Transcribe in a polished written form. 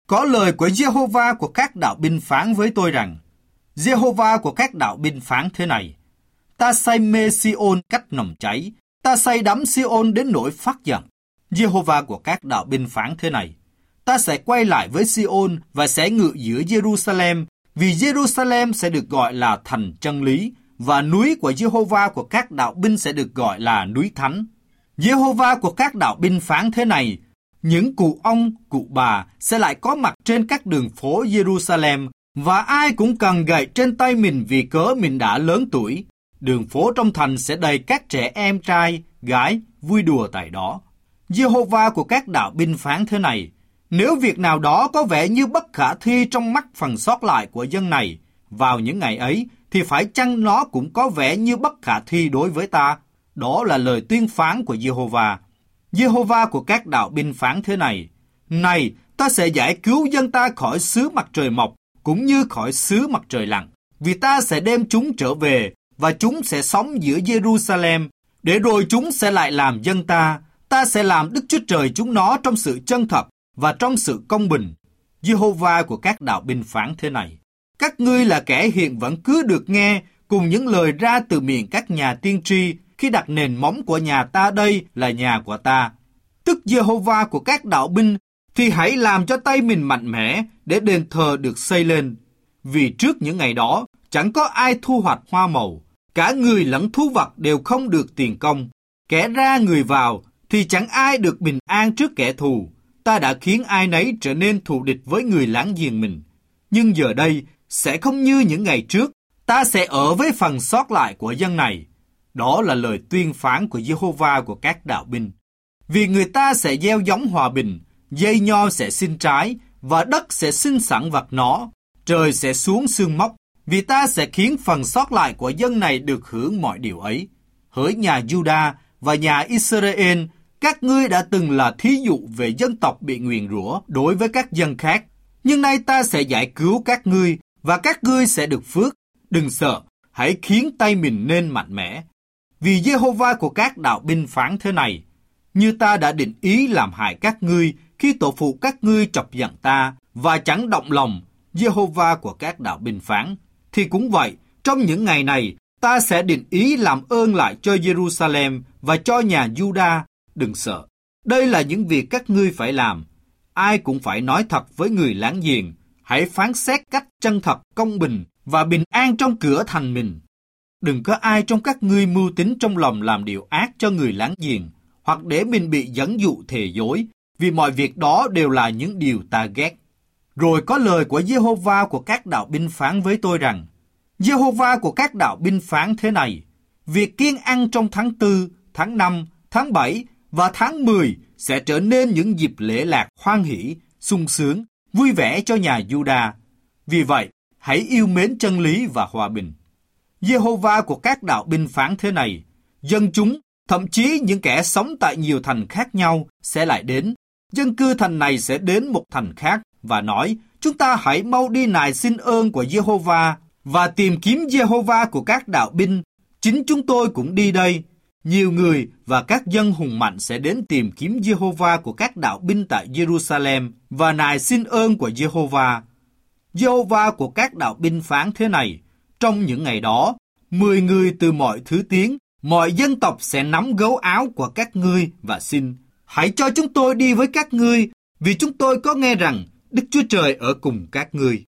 Có lời của Giê-hô-va của các đạo binh phán với tôi rằng, Giê-hô-va của các đạo binh phán thế này: Ta say mê Si-ôn cách nồng cháy, ta say đắm Si-ôn đến nỗi phát giận. Giê-hô-va của các đạo binh phán thế này: Ta sẽ quay lại với Si-ôn và sẽ ngự giữa Giê-ru-sa-lem, vì Giê-ru-sa-lem sẽ được gọi là thành chân lý, và núi của Giê-hô-va của các đạo binh sẽ được gọi là núi thánh. Giê-hô-va của các đạo binh phán thế này: Những cụ ông, cụ bà sẽ lại có mặt trên các đường phố Giê-ru-sa-lem, và ai cũng cầm gậy trên tay mình vì cớ mình đã lớn tuổi. Đường phố trong thành sẽ đầy các trẻ em trai, gái, vui đùa tại đó. Giê-hô-va của các đạo binh phán thế này: Nếu việc nào đó có vẻ như bất khả thi trong mắt phần sót lại của dân này, vào những ngày ấy, thì phải chăng nó cũng có vẻ như bất khả thi đối với ta? Đó là lời tuyên phán của Giê-hô-va. Giê-hô-va của các đạo binh phán thế này: Này, ta sẽ giải cứu dân ta khỏi xứ mặt trời mọc, cũng như khỏi xứ mặt trời lặn, vì ta sẽ đem chúng trở về, và chúng sẽ sống giữa Giê-ru-sa-lem, để rồi chúng sẽ lại làm dân ta. Ta sẽ làm Đức Chúa Trời chúng nó trong sự chân thật và trong sự công bình. Giê-hô-va của các đạo binh phán thế này: Các ngươi là kẻ hiện vẫn cứ được nghe, cùng những lời ra từ miệng các nhà tiên tri, khi đặt nền móng của nhà ta đây là nhà của ta. Tức Giê-hô-va của các đạo binh, thì hãy làm cho tay mình mạnh mẽ, để đền thờ được xây lên. Vì trước những ngày đó, chẳng có ai thu hoạch hoa màu, cả người lẫn thú vật đều không được tiền công. Kẻ ra người vào, thì chẳng ai được bình an trước kẻ thù. Ta đã khiến ai nấy trở nên thù địch với người láng giềng mình. Nhưng giờ đây, sẽ không như những ngày trước, ta sẽ ở với phần sót lại của dân này. Đó là lời tuyên phán của Giê-hô-va của các đạo binh. Vì người ta sẽ gieo giống hòa bình, dây nho sẽ sinh trái, và đất sẽ sinh sẵn vật nó, trời sẽ xuống sương móc, vì ta sẽ khiến phần sót lại của dân này được hưởng mọi điều ấy. Hỡi nhà Juda và nhà Israel, các ngươi đã từng là thí dụ về dân tộc bị nguyền rủa đối với các dân khác, nhưng nay ta sẽ giải cứu các ngươi, và các ngươi sẽ được phước. Đừng sợ, hãy khiến tay mình nên mạnh mẽ. Vì Giê-hô-va của các đạo binh phán thế này: Như ta đã định ý làm hại các ngươi khi tổ phụ các ngươi chọc giận ta, và chẳng động lòng, Giê-hô-va của các đạo binh phán, thì cũng vậy, trong những ngày này, ta sẽ định ý làm ơn lại cho Giê-ru-sa-lem và cho nhà Juda. Đừng sợ, đây là những việc các ngươi phải làm. Ai cũng phải nói thật với người láng giềng, hãy phán xét cách chân thật, công bình và bình an trong cửa thành mình. Đừng có ai trong các ngươi mưu tính trong lòng làm điều ác cho người láng giềng, hoặc để mình bị dẫn dụ thề dối, vì mọi việc đó đều là những điều ta ghét. Rồi có lời của Giê-hô-va của các đạo binh phán với tôi rằng, Giê-hô-va của các đạo binh phán thế này: Việc kiêng ăn trong tháng 4, tháng 5, tháng 7 và tháng 10 sẽ trở nên những dịp lễ lạc hoan hỷ, sung sướng, vui vẻ cho nhà Juda. Vì vậy, hãy yêu mến chân lý và hòa bình. Giê-hô-va của các đạo binh phán thế này: Dân chúng, thậm chí những kẻ sống tại nhiều thành khác nhau sẽ lại đến. Dân cư thành này sẽ đến một thành khác và nói: Chúng ta hãy mau đi nài xin ơn của Giê-hô-va và tìm kiếm Giê-hô-va của các đạo binh. Chính chúng tôi cũng đi đây. Nhiều người và các dân hùng mạnh sẽ đến tìm kiếm Giê-hô-va của các đạo binh tại Giê-ru-sa-lem và nài xin ơn của Giê-hô-va. Giê-hô-va của các đạo binh phán thế này: Trong những ngày đó, 10 người từ mọi thứ tiếng, mọi dân tộc sẽ nắm gấu áo của các ngươi và xin: Hãy cho chúng tôi đi với các ngươi, vì chúng tôi có nghe rằng Đức Chúa Trời ở cùng các ngươi.